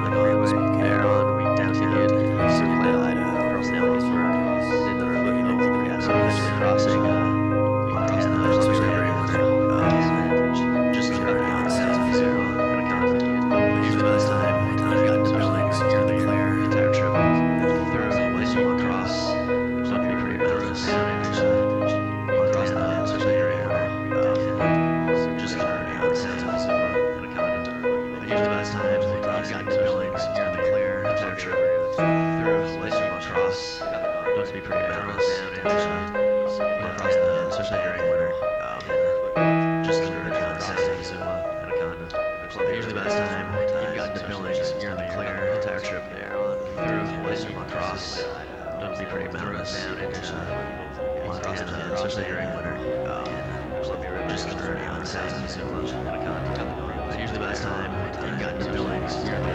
the freeway there on we downtown personalities for in the early so eventually crossing Montana, just starting on South Zero and usually by this time I've gotten to Billings, you're in the clear. Entire trip through a place you want to cross, so I'd be pretty nervous. Montana, especially your area, just starting on South Zero and usually by this time I've gotten to Billings, you're in the clear. Entire trip through a place you want to cross, so I'd be pretty nervous. Especially during winter. Just starting on South Zero and usually by this time you've gotten to Billings, you're in the clear. Entire trip there through a place you want to cross, don't be pretty nervous. Montana, especially during winter. Just starting on South Zero and usually by this time you've gotten to Billings, you're in the